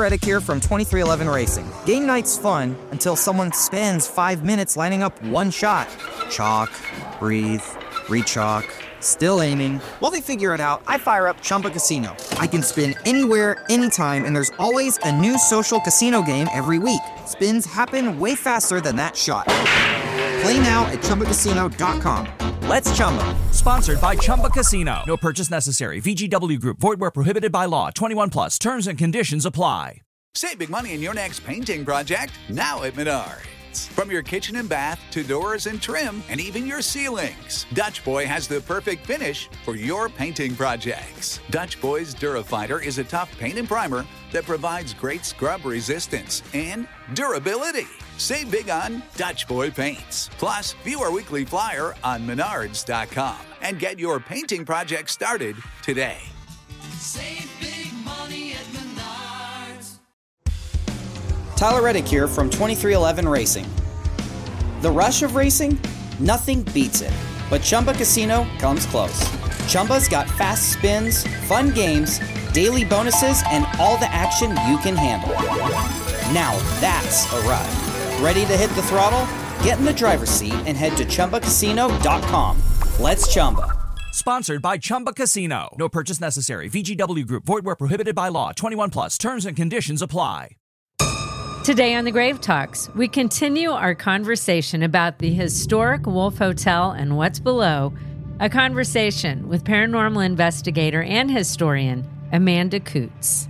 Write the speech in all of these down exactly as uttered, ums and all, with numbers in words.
Reddick here from twenty-three eleven Racing. Game night's fun until someone spends five minutes lining up one shot. Chalk, breathe, re-chalk, still aiming. While they figure it out, I fire up Chumba Casino. I can spin anywhere, anytime, and there's always a new social casino game every week. Spins happen way faster than that shot. Play now at Chumba Casino dot com. Let's Chumba. Sponsored by Chumba Casino. No purchase necessary. V G W Group. Void where prohibited by law. twenty-one plus. Terms and conditions apply. Save big money in your next painting project now at Menards. From your kitchen and bath to doors and trim and even your ceilings, Dutch Boy has the perfect finish for your painting projects. Dutch Boy's Durafighter is a tough paint and primer that provides great scrub resistance and durability. Save big on Dutch Boy paints. Plus, view our weekly flyer on menards dot com and get your painting project started today. Save big money at Menards. Tyler Reddick here from twenty-three eleven Racing. The rush of racing? Nothing beats it. But Chumba Casino comes close. Chumba's got fast spins, fun games, daily bonuses, and all the action you can handle. Now that's a ride. Ready to hit the throttle? Get in the driver's seat and head to Chumba Casino dot com. Let's Chumba. Sponsored by Chumba Casino. No purchase necessary. V G W Group. Void where prohibited by law. twenty-one plus. Terms and conditions apply. Today on the Grave Talks, we continue our conversation about the historic Wolf Hotel and what's below, a conversation with paranormal investigator and historian Amanda Coots.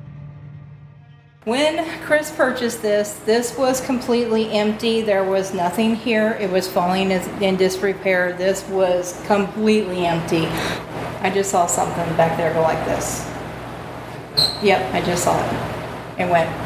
When Chris purchased this, this was completely empty. There was nothing here. It was falling in disrepair. This was completely empty. I just saw something back there go like this. Yep, I just saw it. It went.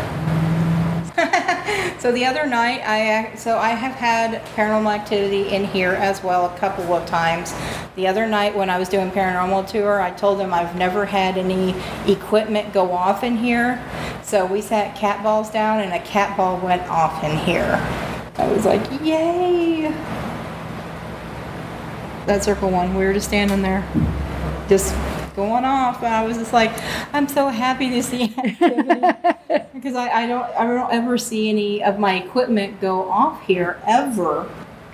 So the other night, I so I have had paranormal activity in here as well a couple of times. The other night when I was doing paranormal tour, I told them I've never had any equipment go off in here. So we sat cat balls down and a cat ball went off in here. I was like, yay! That circle one, we were just standing there, just going off. And I was just like, I'm so happy to see activity because I, I don't I don't ever see any of my equipment go off here ever.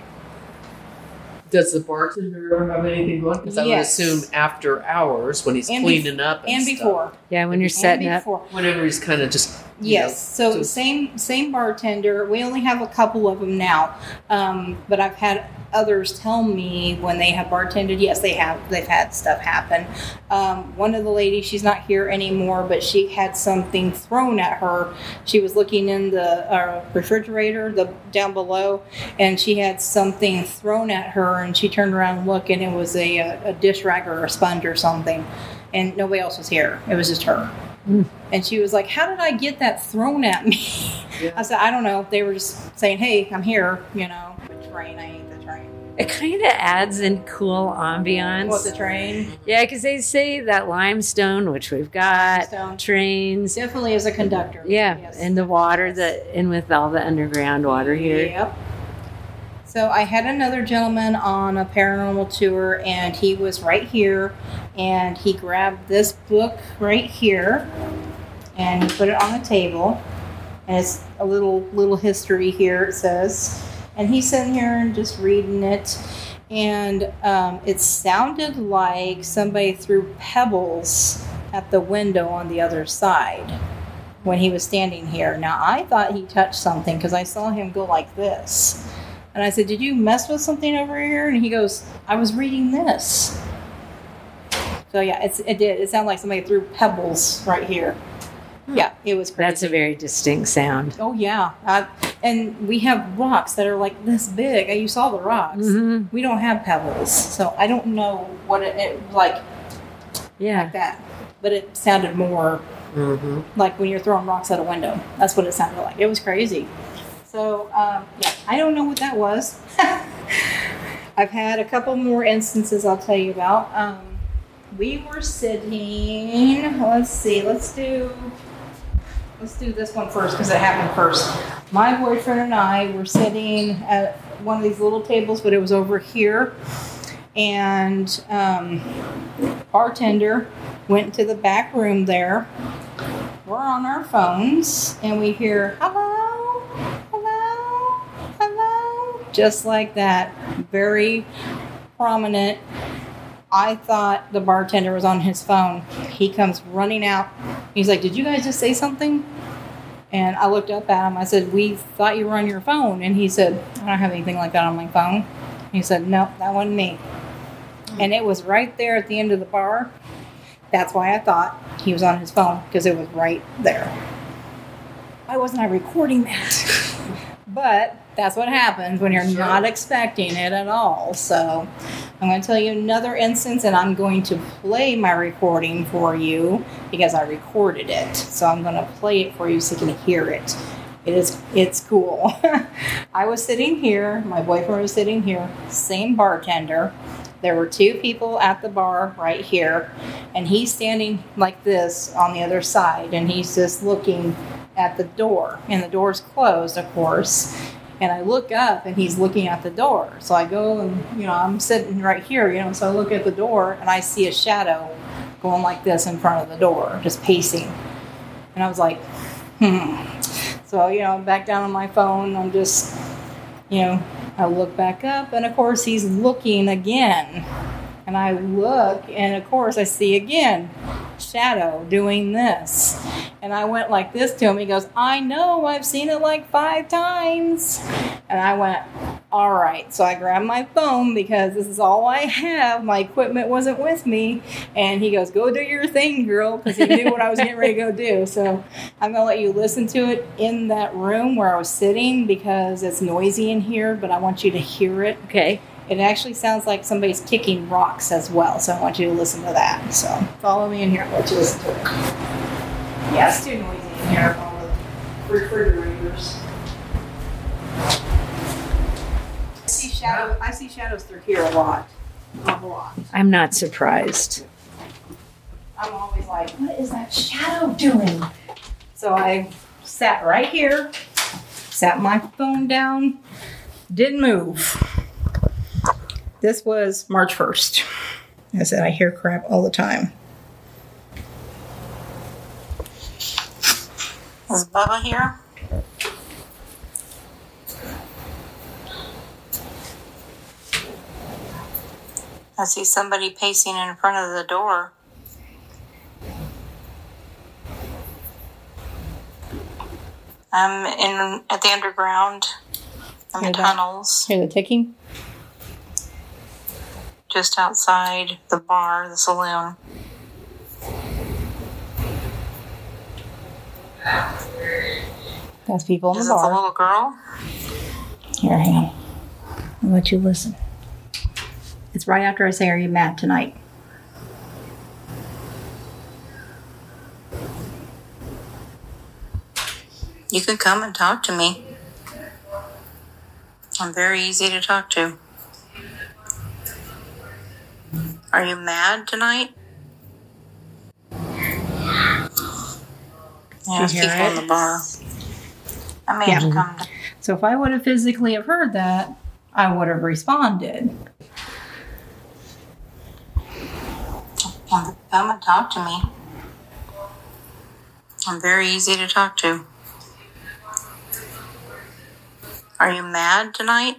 Does the bartender have anything going? Because I would Yes. assume after hours when he's And cleaning bef- up and, and stuff. before. Yeah, when you're setting And up. before. Whenever he's kind of just you Yes, know, so just- same same bartender. We only have a couple of them now, um, but I've had others tell me when they have bartended. Yes, they have. They've had stuff happen. Um, one of the ladies, she's not here anymore, but she had something thrown at her. She was looking in the uh, refrigerator, the down below, and she had something thrown at her. And she turned around and looked, and it was a, a, a dish rag or a sponge or something. And nobody else was here. It was just her. Mm. And she was like, how did I get that thrown at me? Yeah. I said, I don't know. They were just saying, hey, I'm here, you know. The train, I ate the train. It kind of adds in cool ambiance. What, the train? Yeah, because they say that limestone, which we've got, Limestone. trains. Definitely is a conductor. Yeah, Yes. and the water that, and with all the underground water here. Yep. So I had another gentleman on a paranormal tour, and he was right here, and he grabbed this book right here, and he put it on the table, and it's a little little history here, it says, and he's sitting here and just reading it, and um, it sounded like somebody threw pebbles at the window on the other side when he was standing here. Now, I thought he touched something because I saw him go like this. And I said, did you mess with something over here? And he goes, I was reading this. So, yeah, it's, it did. It sounded like somebody threw pebbles right here. Yeah, it was crazy. That's a very distinct sound. Oh, yeah. I, and we have rocks that are like this big. You saw the rocks. Mm-hmm. We don't have pebbles. So I don't know what it, it like, Yeah. like that. But it sounded more Mhm. like when you're throwing rocks out a window. That's what it sounded like. It was crazy. So, um, yeah, I don't know what that was. I've had a couple more instances I'll tell you about. Um, we were sitting, let's see, let's do, let's do this one first because it happened first. My boyfriend and I were sitting at one of these little tables, but it was over here. And um, bartender went to the back room there, we're on our phones and we hear, hello, hello, hello, just like that. Very prominent. I thought the bartender was on his phone. He comes running out. He's like, did you guys just say something? And I looked up at him. I said, we thought you were on your phone. And he said, I don't have anything like that on my phone. He said, no, that wasn't me. And it was right there at the end of the bar. That's why I thought he was on his phone, because it was right there. Why wasn't I recording that? But that's what happens when you're Sure. not expecting it at all. So I'm going to tell you another instance, and I'm going to play my recording for you because I recorded it. So I'm going to play it for you so you can hear it. It is, it's cool. I was sitting here, my boyfriend was sitting here, same bartender. There were two people at the bar right here, and he's standing like this on the other side, and he's just looking at the door, and the door's closed, of course. And I look up, and he's looking at the door. So I go, and you know, I'm sitting right here, you know, so I look at the door, and I see a shadow going like this in front of the door, just pacing. And I was like, hmm. So, you know, I'm back down on my phone. I'm just, you know, I look back up, and of course he's looking again. And I look, and of course I see again shadow doing this. And I went like this to him. He goes, I know, I've seen it like five times. And I went, all right. So I grabbed my phone because this is all I have. My equipment wasn't with me. And he goes, go do your thing, girl, because he knew what I was getting ready to go do. So I'm going to let you listen to it in that room where I was sitting because it's noisy in here, but I want you to hear it. Okay. It actually sounds like somebody's kicking rocks as well, so I want you to listen to that. So follow me in here. I'll let you listen to it. Yeah, it's too noisy in here with all the refrigerators. I see shadow. I see shadows through here a lot, a lot. I'm not surprised. I'm always like, what is that shadow doing? So I sat right here, sat my phone down, didn't move. This was March first. I said I hear crap all the time. Is Bubba here? I see somebody pacing in front of the door. I'm in at the underground, in the Hear that? tunnels. Hear the ticking? Just outside the bar, the saloon. That's people in the Is it the bar. little girl? Here, hang on. I'll let you listen. It's right after I say, are you mad tonight? You can come and talk to me. I'm very easy to talk to. Are you mad tonight? Yeah, there's hear people it? in the bar. I may Yeah. have come to. So if I would have physically have heard that, I would have responded. Come and talk to me. I'm very easy to talk to. Are you mad tonight?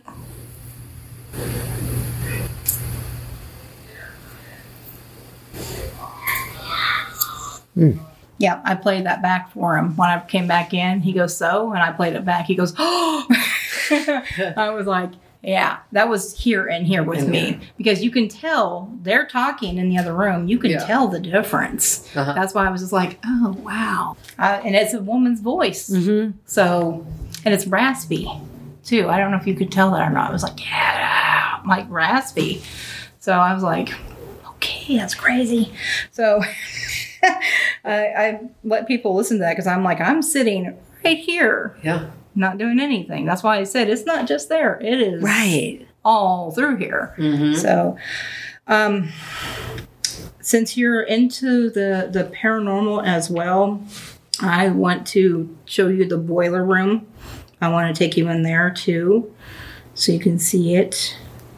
Yeah, I played that back for him. When I came back in, he goes, so? And I played it back. He goes, oh! I was like, yeah, that was here and here with me. Because you can tell they're talking in the other room. You can Yeah. tell the difference. Uh-huh. That's why I was just like, oh, wow. Uh, and it's a woman's voice. Mm-hmm. So, and it's raspy, too. I don't know if you could tell that or not. It was like, yeah, like raspy. So I was like, okay, that's crazy. So I, I let people listen to that because I'm like, I'm sitting right here, Yeah. not doing anything. That's why I said it's not just there. It is Right. all through here. Mm-hmm. So, um, since you're into the, the paranormal as well, I want to show you the boiler room. I want to take you in there too, so you can see it.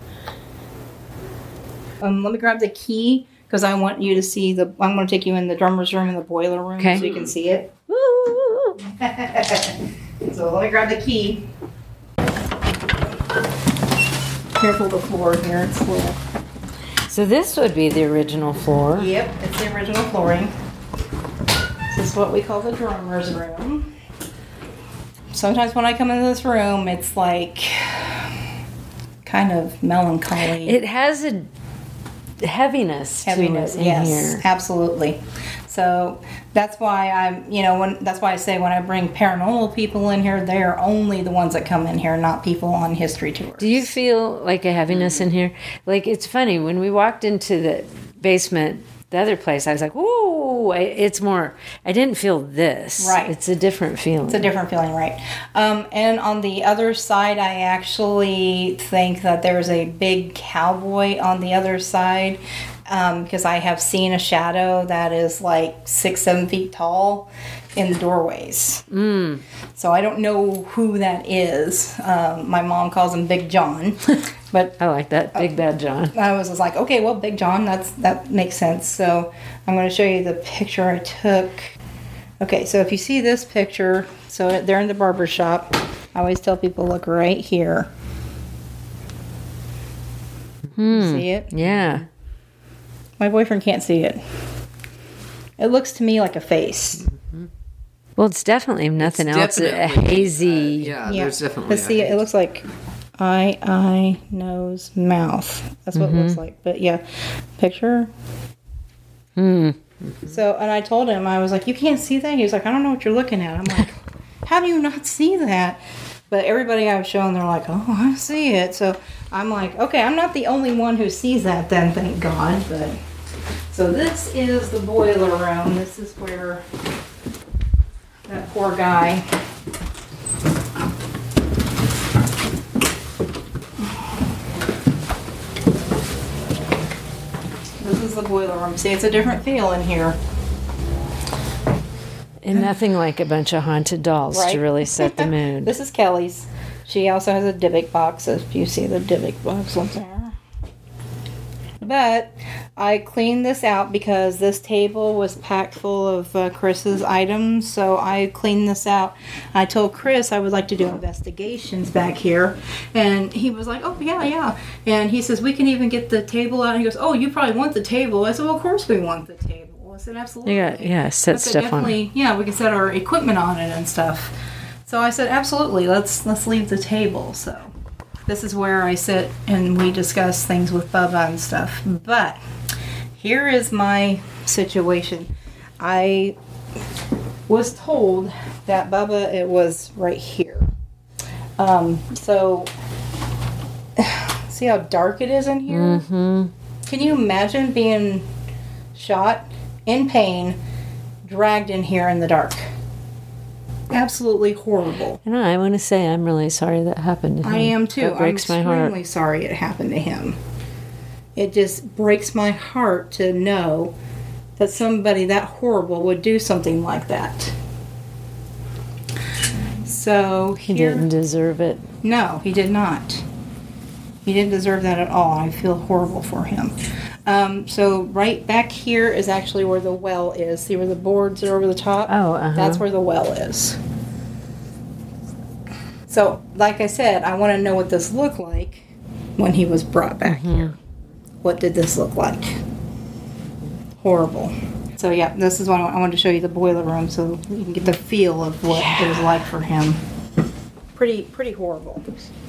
Um, let me grab the key because I want you to see the. I'm going to take you in the drummer's room and the boiler room Okay. so you can see it. Woo! So let me grab the key. Careful the floor here, it's a little. So this would be the original floor. Yep, it's the original flooring. This is what we call the drummer's room. Sometimes when I come into this room, it's like kind of melancholy. It has a heaviness, Heaviness, to it in yes, here. absolutely. So that's why I'm, you know, when that's why I say when I bring paranormal people in here, they are only the ones that come in here, not people on history tours. Do you feel like a heaviness in here? Like, it's funny, when we walked into the basement, the other place, I was like, ooh, I- it's more, I didn't feel this. Right. It's a different feeling. It's a different feeling, right? Um, and on the other side, I actually think that there's a big cowboy on the other side. Um, because I have seen a shadow that is like six, seven feet tall in the doorways. Mm. So I don't know who that is. Um, my mom calls him Big John, but I like that. Big Bad John. I was just like, okay, well, Big John, that's that makes sense. So I'm going to show you the picture I took. Okay, so if you see this picture, so they're in the barber shop. I always tell people, look right here. Hmm. See it? Yeah. My boyfriend can't see it. It looks to me like a face. Well, it's definitely nothing else. A Definitely, hazy. uh, yeah, there's definitely. But see, a- it looks like eye, eye, nose, mouth. That's what it looks like. But yeah, picture. Hmm. So, and I told him, I was like, you can't see that? He was like, I don't know what you're looking at. I'm like, how do you not see that? But everybody I've shown, they're like, oh, I see it. So I'm like, okay, I'm not the only one who sees that then, thank God. But so this is the boiler room. This is where that poor guy. This is the boiler room. See, it's a different feel in here. And nothing like a bunch of haunted dolls Right. to really set the mood. This is Kelly's. She also has a Dybbuk box, if you see the Dybbuk box up there. But I cleaned this out because this table was packed full of uh, Chris's items, so I cleaned this out. I told Chris I would like to do investigations back here, and he was like, oh, yeah, yeah. And he says, we can even get the table out. And he goes, oh, you probably want the table. I said, well, of course we want the table. I said, absolutely. Yeah, yeah, set I said, stuff on it. definitely, yeah, we can set our equipment on it and stuff. So I said, absolutely, let's let's leave the table. So this is where I sit and we discuss things with Bubba and stuff. But here is my situation. I was told that Bubba, it was right here. Um, so see how dark it is in here? Mm-hmm. Can you imagine being shot in pain, dragged in here in the dark? Absolutely horrible. And I want to say I'm really sorry that happened to him. I am too. That breaks I'm my heart. extremely sorry it happened to him. It just breaks my heart to know that somebody that horrible would do something like that. So He here, didn't deserve it. no, he did not. He didn't deserve that at all. I feel horrible for him. Um, so right back here is actually where the well is. See where the boards are over the top? Oh, uh-huh. That's where the well is. So, like I said, I want to know what this looked like when he was brought back here. What did this look like? Horrible. So yeah, this is what I wanted to show you, the boiler room, so you can get the feel of what it was like for him. Pretty, pretty horrible.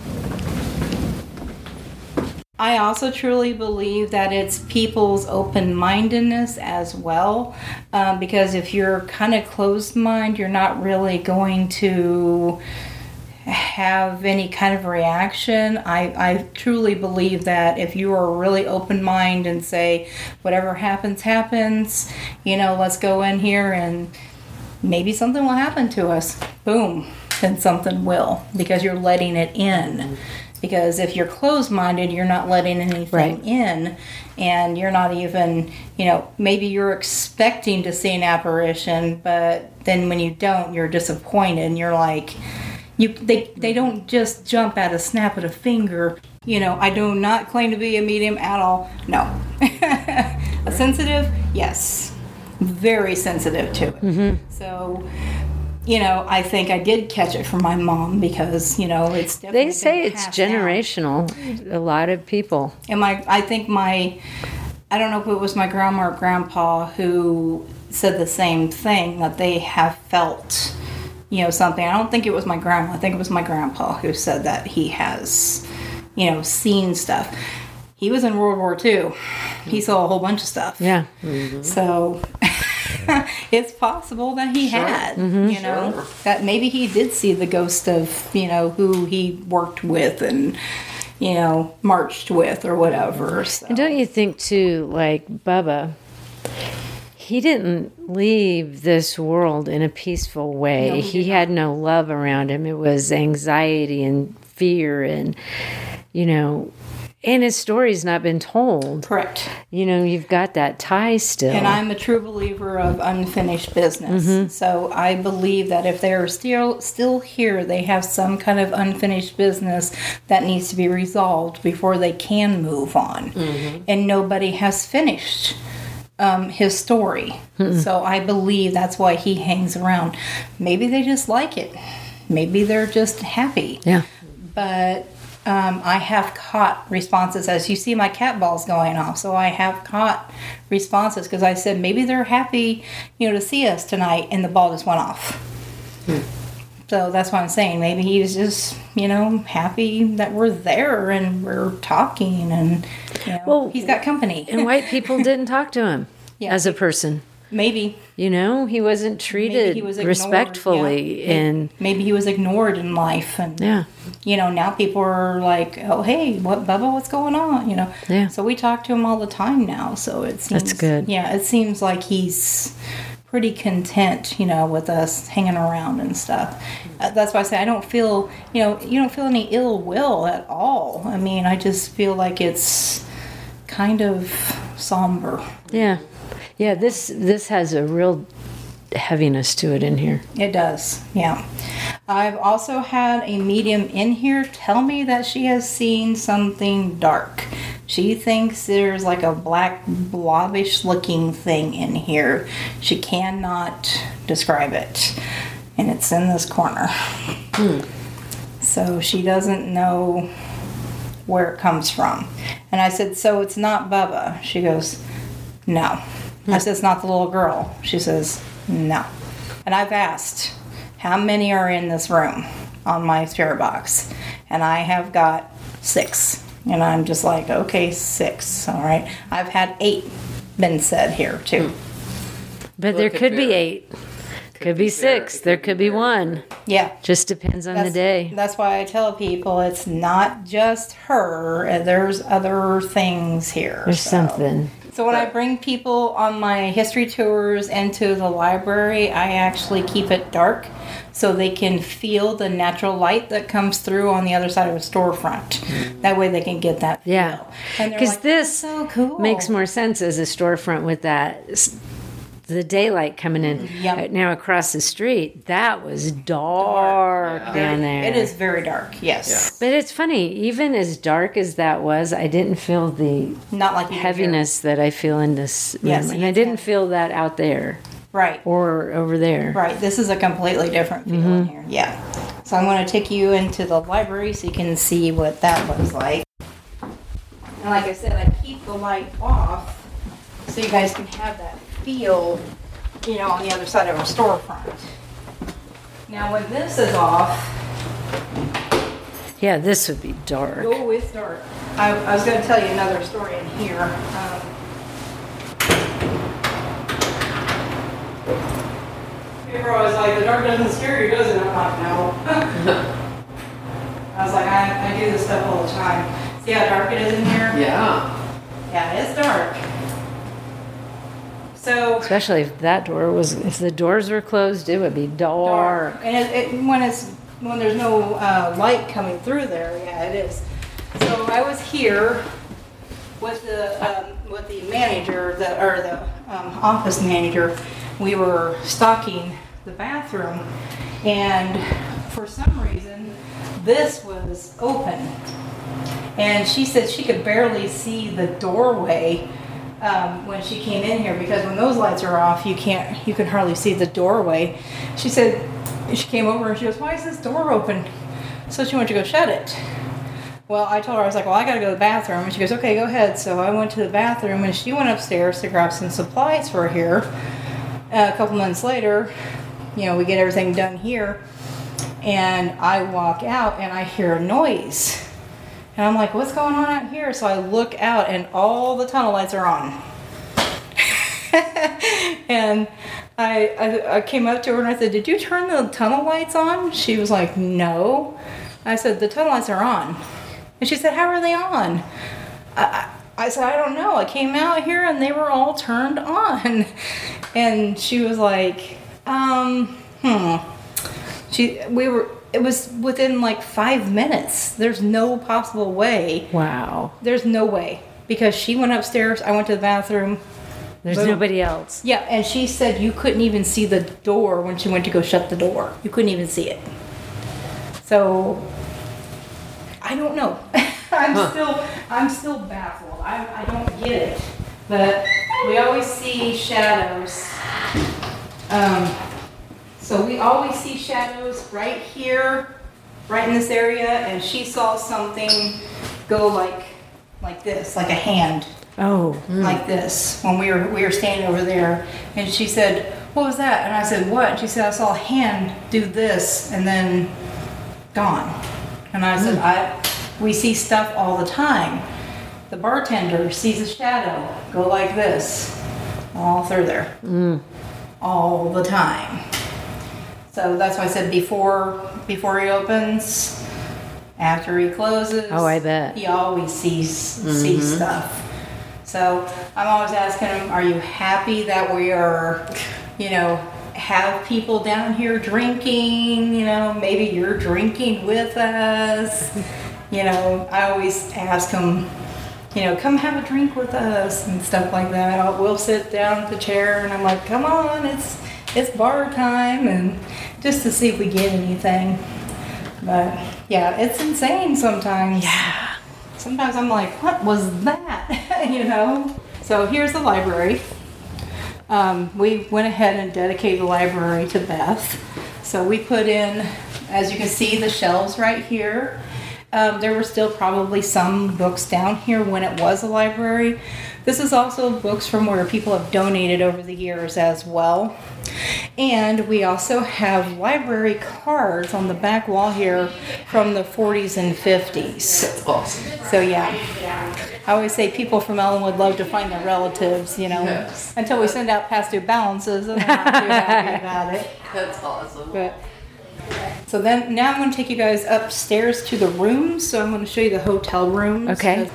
I also truly believe that it's people's open-mindedness as well, um, because if you're kind of closed-minded, you're not really going to have any kind of reaction. I, I truly believe that if you are really open-minded and say, whatever happens, happens, you know, let's go in here and maybe something will happen to us. Boom, then something will, because you're letting it in. Because if you're closed-minded, you're not letting anything Right. in, and you're not even, you know, maybe you're expecting to see an apparition, but then when you don't, you're disappointed, and you're like, you they they don't just jump at a snap of a finger. You know, I do not claim to be a medium at all. No. A sensitive? Yes. Very sensitive to it. So you know, I think I did catch it from my mom because, you know, it's definitely They say been it's passed down. generational. A lot of people. And my, I think my, I don't know if it was my grandma or grandpa who said the same thing, that they have felt, you know, something. I don't think it was my grandma. I think it was my grandpa who said that he has, you know, seen stuff. He was in World War Two. He saw a whole bunch of stuff. Yeah. So it's possible that he had, you know, Sure. that maybe he did see the ghost of, you know, who he worked with and, you know, marched with or whatever. So. And don't you think, too, like Bubba, he didn't leave this world in a peaceful way. No, he he did had no love around him. It was anxiety and fear and, you know, and his story's not been told. Correct. You know, you've got that tie still. And I'm a true believer of unfinished business. So I believe that if they're still still here, they have some kind of unfinished business that needs to be resolved before they can move on. And nobody has finished um, his story. So I believe that's why he hangs around. Maybe they just like it. Maybe they're just happy. Yeah. But um, I have caught responses as you see my cat balls going off. So I have caught responses because I said maybe they're happy, you know, to see us tonight, and the ball just went off. So that's what I'm saying. Maybe he's just, you know, happy that we're there and we're talking, and you know, Well, he's got company. And white people didn't talk to him Yeah. as a person. Maybe. You know, he wasn't treated he was ignored, respectfully. yeah. And Maybe he was ignored in life, and yeah. you know, now people are like, "Oh, hey, what, Bubba? What's going on?" You know. Yeah. So we talk to him all the time now. So it seems That's good. Yeah, it seems like he's pretty content, you know, with us hanging around and stuff. Uh, that's why I say I don't feel, you know, you don't feel any ill will at all. I mean, I just feel like it's kind of somber. Yeah. Yeah, this this has a real heaviness to it in here. It does, yeah. I've also had a medium in here tell me that she has seen something dark. She thinks there's like a black blobbish looking thing in here. She cannot describe it. And it's in this corner. So she doesn't know where it comes from. And I said, so it's not Bubba? She goes, no. I said, it's not the little girl. She says, no. And I've asked, how many are in this room on my spirit box? And I have got six. And I'm just like, okay, six. All right. I've had eight been said here, too. But Well, there it could could be vary. eight. Could be six. There could be one. Yeah. Just depends on the That's, day. that's why I tell people it's not just her. and There's other things here. There's so. something. So when I bring people on my history tours into the library, I actually keep it dark so they can feel the natural light that comes through on the other side of a storefront. That way they can get that feel. Yeah. And they're Because like, this "That's so cool." makes more sense as a storefront with that, s- the daylight coming in. Yep. Uh, Now across the street, that was dark Yeah. down there. It is very dark, yes. But it's funny, even as dark as that was, I didn't feel the Not like you do here. heaviness that I feel in this room. Yes, and I it's didn't heavy. feel that out there Right. or over there. Right, this is a completely different feel in here. Yeah. So I'm going to take you into the library so you can see what that looks like. And like I said, I keep the light off so you guys can have that feel, you know, on the other side of our storefront. Now when this is off, Yeah, this would be dark. oh, it's dark. I, I was going to tell you another story in here. Um, People are always like, the dark doesn't scare you, does it? I'm like, no. I was like, I, I do this stuff all the time. See how dark it is in here? Yeah. Yeah, it's dark. So Especially if that door was, if the doors were closed, it would be dark. and it, it, when it's when there's no uh, light coming through there, yeah, it is. So I was here with the um, with the manager, the or the um, office manager. We were stocking the bathroom, and for some reason, this was open. And she said she could barely see the doorway um, when she came in here because when those lights are off, you can't, you can hardly see the doorway. She said, And she came over and she goes, why is this door open? So she went to go shut it. Well, I told her, I was like, well, I got to go to the bathroom. And she goes, okay, go ahead. So I went to the bathroom, and she went upstairs to grab some supplies for here. Uh, a couple months later, you know, we get everything done here. And I walk out, and I hear a noise. And I'm like, what's going on out here? So I look out, and all the tunnel lights are on. And I, I I came up to her, and I said, did you turn the tunnel lights on? She was like, no. I said, the tunnel lights are on. And she said, how are they on? I, I said, I don't know. I came out here and they were all turned on. And she was like, um, hmm. She, we were, it was within like five minutes. There's no possible way. Wow. There's no way. Because she went upstairs, I went to the bathroom. There's boom. nobody else. Yeah, and she said you couldn't even see the door when she went to go shut the door. You couldn't even see it. So, I don't know. I'm Huh. still, I'm still baffled. I, I don't get it. But we always see shadows. Um, so we always see shadows right here, right in this area, and she saw something go like, like this, like a hand. Oh. Like this when we were we were standing over there, and she said, what was that? And I said, what? And she said, I saw a hand do this and then gone. And I said, I we see stuff all the time. The bartender sees a shadow go like this all through there. All the time. So that's why I said before before he opens, after he closes. Oh, I bet. He always sees sees stuff. So I'm always asking him, are you happy that we are, you know, have people down here drinking? You know, maybe you're drinking with us. You know, I always ask him, you know, come have a drink with us and stuff like that. I'll, we'll sit down at the chair, and I'm like, come on, it's it's bar time, and just to see if we get anything. But yeah, it's insane sometimes. Yeah. Sometimes I'm like, what was that? You know? So here's the library. Um, we went ahead and dedicated the library to Beth. So we put in, as you can see, the shelves right here. Um, there were still probably some books down here when it was a library. This is also books from where people have donated over the years as well. And we also have library cards on the back wall here from the forties and fifties. That's awesome. So yeah, I always say people from Ellenwood love to find their relatives, you know, Yes. until we send out past due balances and they're not too happy about it. That's awesome. But so then now I'm going to take you guys upstairs to the rooms. So I'm going to show you the hotel rooms. Okay.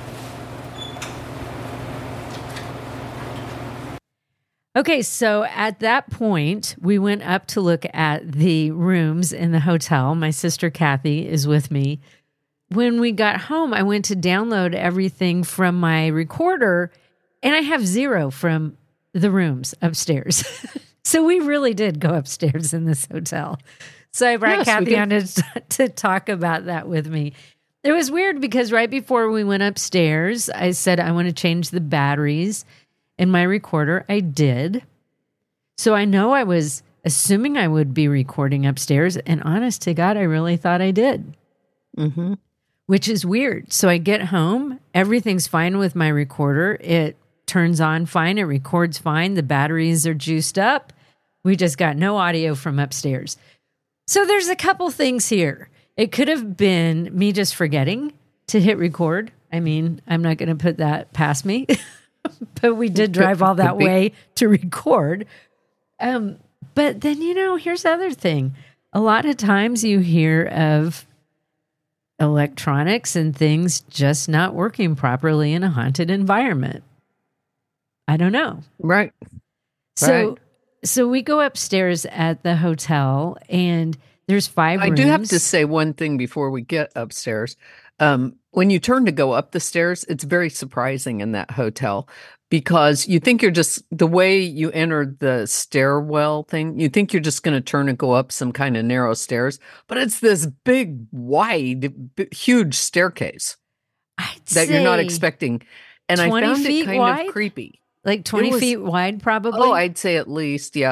Okay, so at that point, we went up to look at the rooms in the hotel. My sister Kathy is with me. When we got home, I went to download everything from my recorder, and I have zero from the rooms upstairs. So we really did go upstairs in this hotel. So I brought Yes, we Kathy did. on to, to talk about that with me. It was weird because right before we went upstairs, I said, I want to change the batteries in my recorder. I did. So I know I was assuming I would be recording upstairs. And honest to God, I really thought I did. Mm-hmm. Which is weird. So I get home. Everything's fine with my recorder. It turns on fine. It records fine. The batteries are juiced up. We just got no audio from upstairs. So there's a couple things here. It could have been me just forgetting to hit record. I mean, I'm not going to put that past me. But we did drive all that way to record. Um, but then, you know, here's the other thing. A lot of times you hear of electronics and things just not working properly in a haunted environment. I don't know. Right. So, Right. so we go upstairs at the hotel, and there's five I rooms. do have to say one thing before we get upstairs. Um, when you turn to go up the stairs, it's very surprising in that hotel because you think you're just, the way you enter the stairwell thing, you think you're just going to turn and go up some kind of narrow stairs, but it's this big, wide, b- huge staircase I'd that you're not say expecting. And I twenty found feet it kind wide? of creepy. like twenty was- feet wide, probably. Oh, I'd say at least, yeah.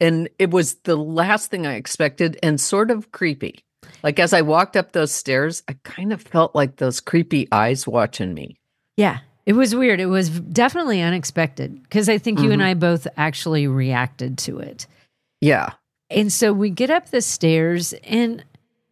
And it was the last thing I expected and sort of creepy. Like as I walked up those stairs, I kind of felt like those creepy eyes watching me. Yeah, it was weird. It was definitely unexpected because I think mm-hmm. you and I both actually reacted to it. Yeah. And so we get up the stairs and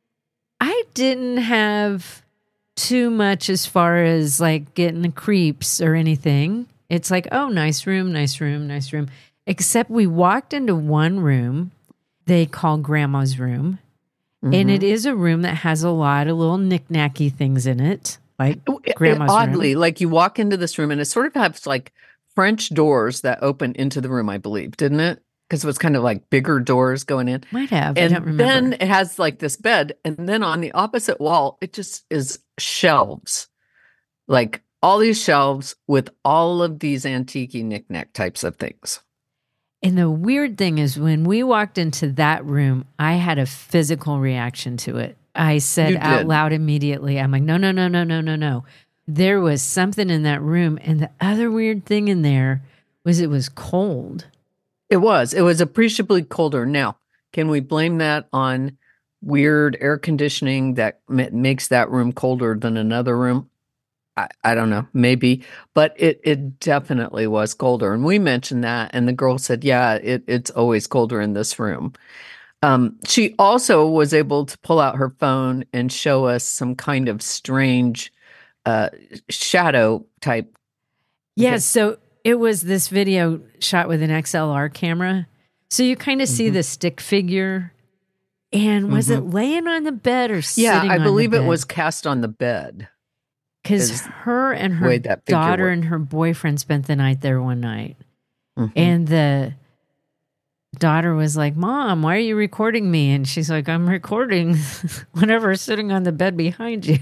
I didn't have too much as far as like getting the creeps or anything. It's like, oh, nice room, nice room, nice room. Except we walked into one room they call Grandma's room. Mm-hmm. And it is a room that has a lot of little knick-knacky things in it, like it, Grandma's it, oddly, room. like you walk into this room and it sort of has like French doors that open into the room, I believe, didn't it? Because it was kind of like bigger doors going in. Might have. And I don't remember. then it has like this bed. And then on the opposite wall, it just is shelves. Like all these shelves with all of these antique knick-knack types of things. And the weird thing is when we walked into that room, I had a physical reaction to it. I said out loud immediately, I'm like, no, no, no, no, no, no, no. There was something in that room. And the other weird thing in there was it was cold. It was. It was appreciably colder. Now, can we blame that on weird air conditioning that ma- makes that room colder than another room? I, I don't know. Maybe. But it, it definitely was colder. And we mentioned that. And the girl said, yeah, it, it's always colder in this room. Um, she also was able to pull out her phone and show us some kind of strange uh, shadow type. Yeah, so it was this video shot with an X L R camera. So you kind of mm-hmm. see the stick figure. And was mm-hmm. it laying on the bed or sitting on the bed? Yeah, I believe it was cast on the bed. Because her and her daughter worked. and her boyfriend spent the night there one night. Mm-hmm. And the daughter was like, Mom, why are you recording me? And she's like, I'm recording whenever sitting on the bed behind you.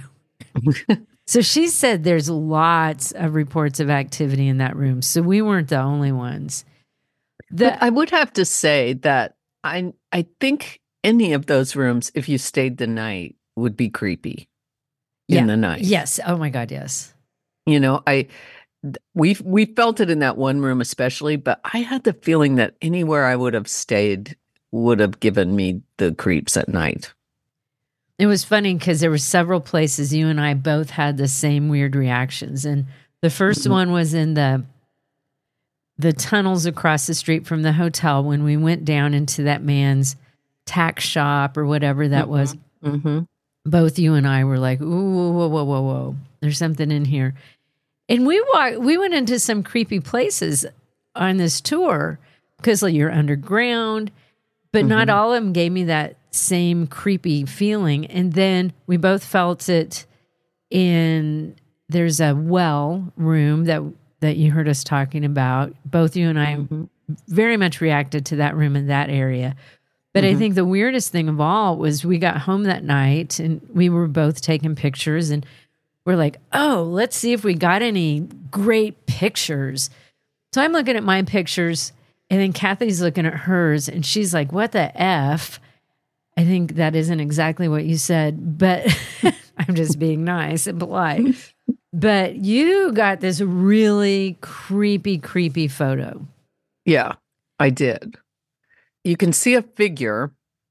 So she said there's lots of reports of activity in that room. So we weren't the only ones. The, but I would have to say that I I think any of those rooms, if you stayed the night, would be creepy yeah, in the night. Yes. Oh my God, yes. You know, I we we felt it in that one room especially, but I had the feeling that anywhere I would have stayed would have given me the creeps at night. It was funny because there were several places you and I both had the same weird reactions. And the first mm-hmm. one was in the the tunnels across the street from the hotel when we went down into that man's tack shop or whatever that mm-hmm. was. Mm-hmm. Both you and I were like, ooh, whoa, whoa, whoa, whoa, whoa. There's something in here. And we walked, we went into some creepy places on this tour because like, you're underground, but mm-hmm. not all of them gave me that same creepy feeling. And then we both felt it in, there's a well room that, that you heard us talking about. Both you and I mm-hmm. very much reacted to that room in that area. But mm-hmm. I think the weirdest thing of all was we got home that night and we were both taking pictures and we're like, oh, let's see if we got any great pictures. So I'm looking at my pictures and then Kathy's looking at hers and she's like, what the F? I think that isn't exactly what you said, but I'm just being nice and polite. But you got this really creepy, creepy photo. Yeah, I did. You can see a figure,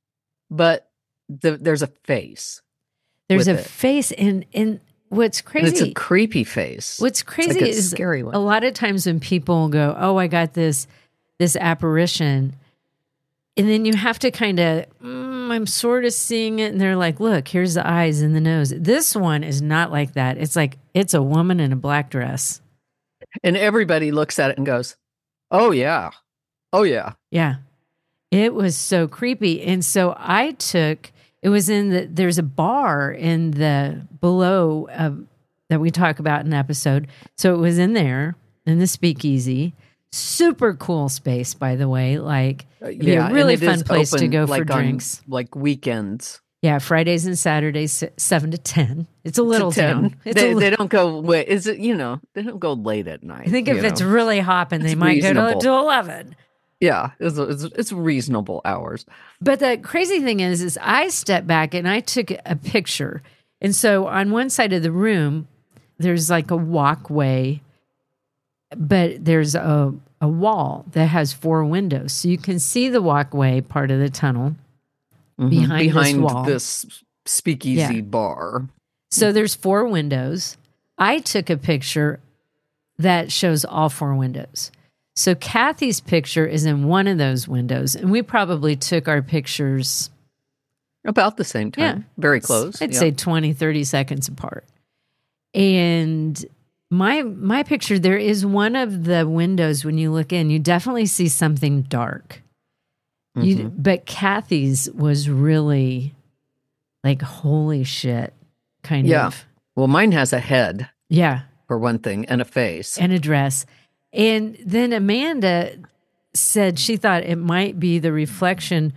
but the, there's a face. There's a it. face, and and what's crazy? And it's a creepy face. What's crazy it's like a is scary one. A lot of times when people go, "Oh, I got this this apparition," and then you have to kind of, mm, I'm sort of seeing it, and they're like, "Look, here's the eyes and the nose." This one is not like that. It's like it's a woman in a black dress, and everybody looks at it and goes, "Oh yeah, oh yeah, yeah." It was so creepy. And so I took, it was in the, there's a bar in the below uh, that we talk about in the episode. So it was in there in the speakeasy. Super cool space, by the way. Like, uh, yeah, a really fun place to go like for drinks. On, like weekends. Yeah, Fridays and Saturdays, seven to ten. It's a little town. It's they, a li- they don't go, wait, is it, you know, they don't go late at night. I think if know? it's really hopping, they it's might reasonable. go to, to eleven. Yeah, it's, it's it's reasonable hours. But the crazy thing is, is I stepped back and I took a picture. And so on one side of the room, there's like a walkway, but there's a a wall that has four windows. So you can see the walkway part of the tunnel Mhm. behind, behind this wall. this speakeasy Yeah. bar. So there's four windows. I took a picture that shows all four windows. So Kathy's picture is in one of those windows, and we probably took our pictures About the same time. Yeah. Very close. I'd yeah. say twenty, thirty seconds apart. And my my picture, there is one of the windows when you look in, you definitely see something dark. You, Mhm. but Kathy's was really like, holy shit, kind Yeah. of. Well, mine has a head, Yeah. for one thing, and a face. And a dress. And then Amanda said she thought it might be the reflection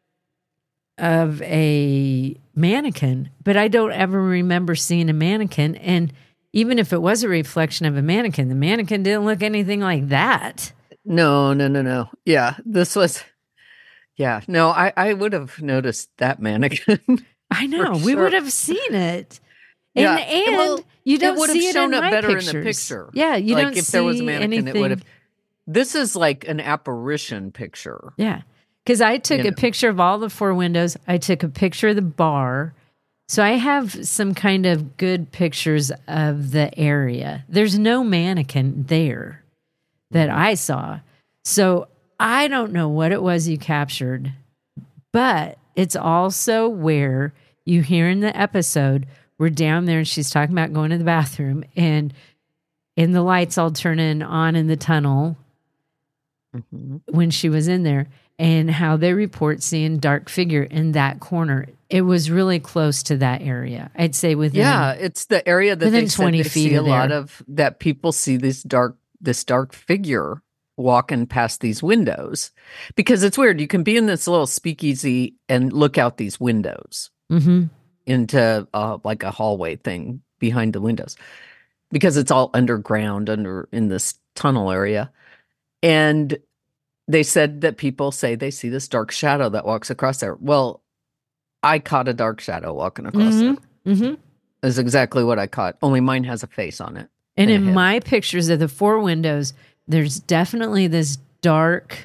of a mannequin, but I don't ever remember seeing a mannequin. And even if it was a reflection of a mannequin, the mannequin didn't look anything like that. No, no, no, no. Yeah, this was. Yeah, no, I, I would have noticed that mannequin. I know. For We sure. would have seen it. And, Yeah, and well, you it don't would have see it shown in up my better in pictures. the picture. Yeah, you like don't if see there was a mannequin, anything. it would have. This is like an apparition picture. Yeah. Because I took You a know. picture of all the four windows. I took a picture of the bar. So I have some kind of good pictures of the area. There's no mannequin there that I saw. So I don't know what it was you captured, but it's also where you hear in the episode, we're down there and she's talking about going to the bathroom and and the lights all turning on in the tunnel Mhm. when she was in there, and how they report seeing dark figure in that corner. It was really close to that area. I'd say within Yeah, it's the area that within they said twenty they feet see a of lot there. of that people see this dark this dark figure walking past these windows because it's weird. You can be in this little speakeasy and look out these windows Mhm. into uh, like a hallway thing behind the windows because it's all underground under in this tunnel area. And they said that people say they see this dark shadow that walks across there. Well, I caught a dark shadow walking across Mhm. there. Mhm. Is exactly what I caught. Only mine has a face on it. And and a in head. my pictures of the four windows, there's definitely this dark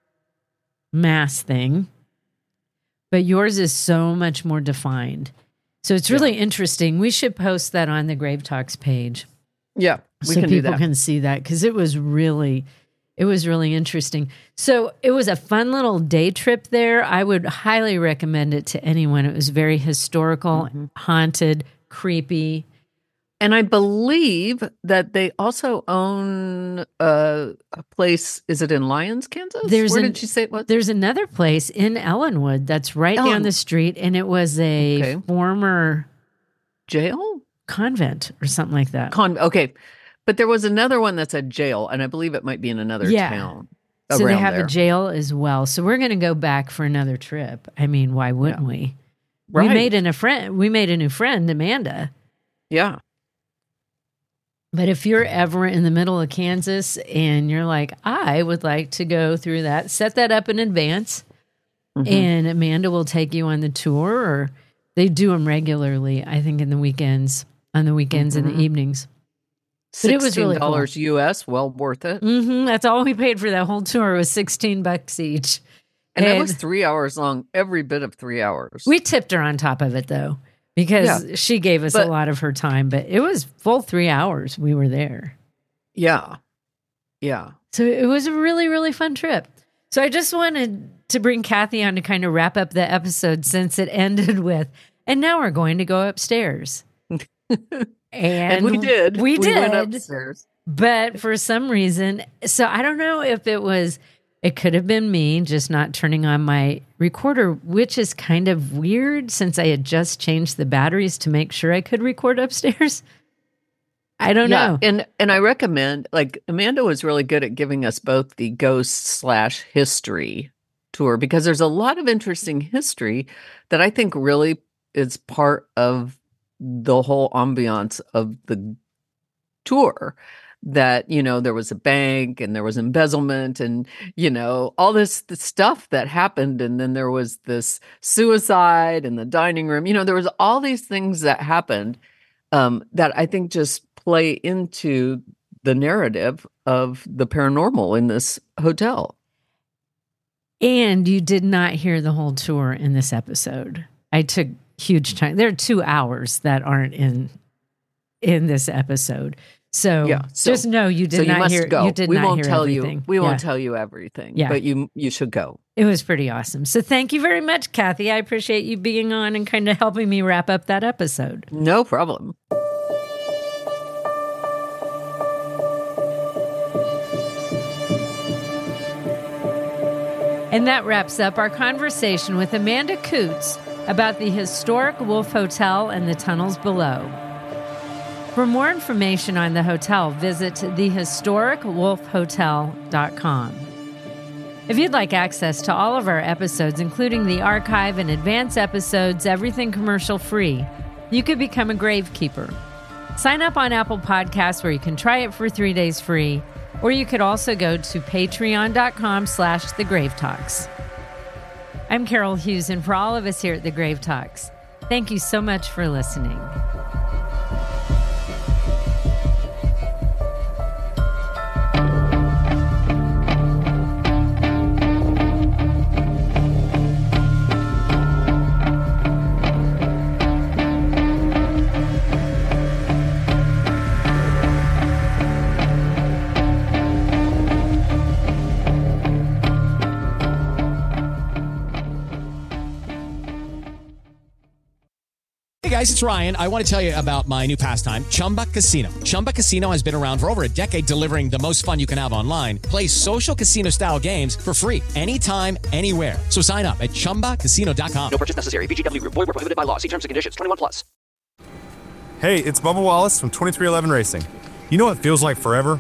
mass thing, but yours is so much more defined. So it's really interesting. We should post that on the Grave Talks page. Yeah, we so can do people that. can see that because it was really it was really interesting. So it was a fun little day trip there. I would highly recommend it to anyone. It was very historical, Mm-hmm. haunted, creepy. And I believe that they also own a, a place. Is it in Lyons, Kansas? There's Where an- did you say it was? There's another place in Ellenwood that's right down Ellen- the street, and it was a Okay. former Jail? convent or something like that. Con. Okay, but there was another one that's a jail, and I believe it might be in another Yeah. town. So they around have there. a jail as well. So we're going to go back for another trip. I mean, why wouldn't we? Right. We made in a friend. We made a new friend, Amanda. Yeah. But if you're ever in the middle of Kansas and you're like, I would like to go through that, set that up in advance, Mhm. and Amanda will take you on the tour. Or they do them regularly, I think, in the weekends, on the weekends and Mhm. the evenings. But it was really sixteen dollars U S, well worth it. hmm That's all we paid for that whole tour was sixteen bucks each. And, it And- was three hours long, every bit of three hours. We tipped her on top of it though, because Yeah. she gave us But- a lot of her time, but it was full three hours we were there. yeah. Yeah. So it was a really, really fun trip. So I just wanted to bring Kathy on to kind of wrap up the episode since it ended with, and now we're going to go upstairs. and, And we did. We, did. went upstairs. But for some reason, so I don't know if it was, it could have been me just not turning on my recorder, which is kind of weird since I had just changed the batteries to make sure I could record upstairs. I don't Yeah, know. and and I recommend, like, Amanda was really good at giving us both the ghost slash history tour because there's a lot of interesting history that I think really is part of the whole ambiance of the tour. That, you know, there was a bank and there was embezzlement and, you know, all this, this stuff that happened. And then there was this suicide in the dining room. You know, there was all these things that happened um, that I think just play into the narrative of the paranormal in this hotel. And you did not hear the whole tour in this episode. I took huge time. There are two hours that aren't in in this episode. So, yeah, so just know you did so you not must hear. go. You did we not won't hear tell everything. you. We Yeah. won't tell you everything. Yeah. But you you should go. It was pretty awesome. So thank you very much, Kathy. I appreciate you being on and kind of helping me wrap up that episode. No problem. And that wraps up our conversation with Amanda Coots about the historic Wolf Hotel and the tunnels below. For more information on the hotel, visit the historic wolf hotel dot com. If you'd like access to all of our episodes, including the archive and advance episodes, everything commercial free, you could become a gravekeeper. Sign up on Apple Podcasts where you can try it for three days free, or you could also go to patreon.com slash the Grave Talks. I'm Carol Hughes, and for all of us here at the Grave Talks, thank you so much for listening. Hey guys, it's Ryan. I want to tell you about my new pastime, Chumba Casino. Chumba Casino has been around for over a decade, delivering the most fun you can have online. Play social casino-style games for free anytime, anywhere. So sign up at chumba casino dot com. No purchase necessary. V G W Group. Void where prohibited by law. See terms and conditions. twenty-one plus. Hey, it's Bubba Wallace from twenty-three eleven Racing. You know what feels like forever?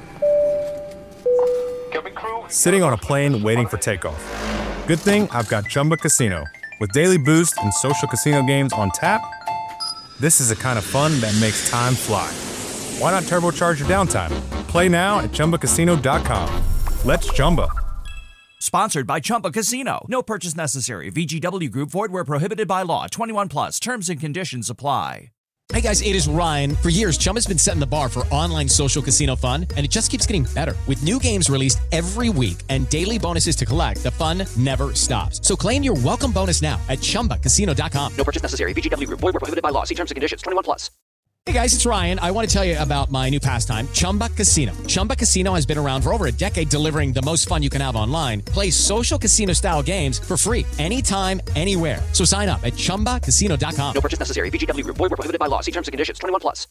Sitting on a plane waiting for takeoff. Good thing I've got Chumba Casino. With daily boost and social casino games on tap, this is the kind of fun that makes time fly. Why not turbocharge your downtime? Play now at chumba casino dot com. Let's Chumba. Sponsored by Chumba Casino. No purchase necessary. V G W Group. Void where prohibited by law. twenty-one plus. Terms and conditions apply. Hey guys, it is Ryan. For years, Chumba's been setting the bar for online social casino fun, and it just keeps getting better. With new games released every week and daily bonuses to collect, the fun never stops. So claim your welcome bonus now at chumba casino dot com. No purchase necessary. V G W Group. Void where prohibited by law. See terms and conditions. twenty-one plus. Hey guys, it's Ryan. I want to tell you about my new pastime, Chumba Casino. Chumba Casino has been around for over a decade, delivering the most fun you can have online. Play social casino-style games for free anytime, anywhere. So sign up at chumba casino dot com. No purchase necessary. V G W Group. Void where prohibited by law. See terms and conditions. twenty-one plus.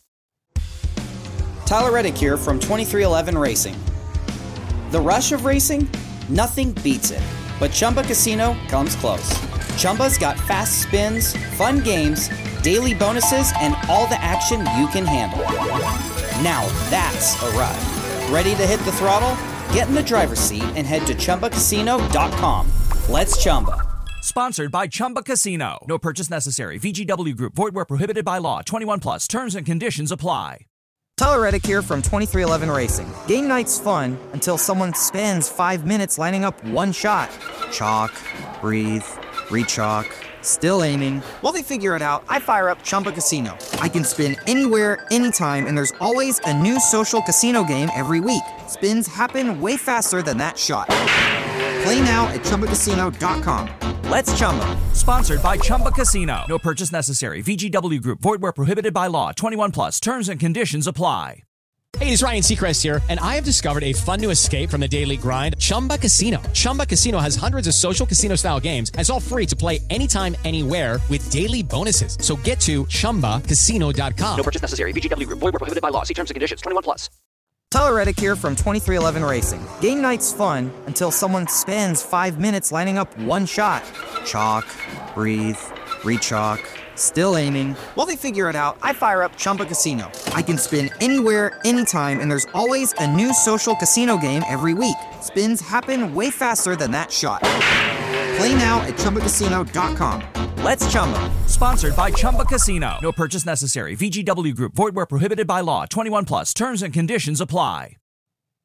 Tyler Reddick here from twenty-three eleven Racing. The rush of racing? Nothing beats it. But Chumba Casino comes close. Chumba's got fast spins, fun games, daily bonuses, and all the action you can handle. Now that's a ride. Ready to hit the throttle? Get in the driver's seat and head to chumba casino dot com. Let's Chumba. Sponsored by Chumba Casino. No purchase necessary. V G W Group. Void where prohibited by law. twenty-one plus. Terms and conditions apply. Tyler Reddick here from twenty-three eleven Racing. Game night's fun until someone spends five minutes lining up one shot. Chalk, breathe, rechalk, still aiming. While they figure it out, I fire up Chumba Casino. I can spin anywhere, anytime, and there's always a new social casino game every week. Spins happen way faster than that shot. Play now at chumba casino dot com. Let's Chumba. Sponsored by Chumba Casino. No purchase necessary. V G W Group. Void where prohibited by law. twenty-one plus. Terms and conditions apply. Hey, it's Ryan Seacrest here, and I have discovered a fun new escape from the daily grind, Chumba Casino. Chumba Casino has hundreds of social casino-style games, and it's all free to play anytime, anywhere with daily bonuses. So get to chumba casino dot com. No purchase necessary. V G W Group. Void where prohibited by law. See terms and conditions. twenty-one plus. Tyler Reddick here from twenty-three eleven Racing. Game night's fun until someone spends five minutes lining up one shot. Chalk, breathe, rechalk, still aiming. While they figure it out, I fire up Chumba Casino. I can spin anywhere, anytime, and there's always a new social casino game every week. Spins happen way faster than that shot. Play now at chumba casino dot com. Let's Chumba. Sponsored by Chumba Casino. No purchase necessary. V G W Group. Void where prohibited by law. twenty-one plus. Terms and conditions apply.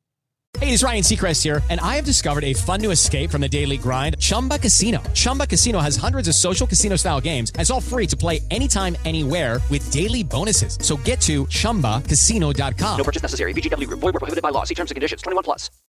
Hey, it's Ryan Seacrest here, and I have discovered a fun new escape from the daily grind, Chumba Casino. Chumba Casino has hundreds of social casino-style games, and it's all free to play anytime, anywhere with daily bonuses. So get to chumba casino dot com. No purchase necessary. V G W Group. Void where prohibited by law. See terms and conditions. twenty-one plus.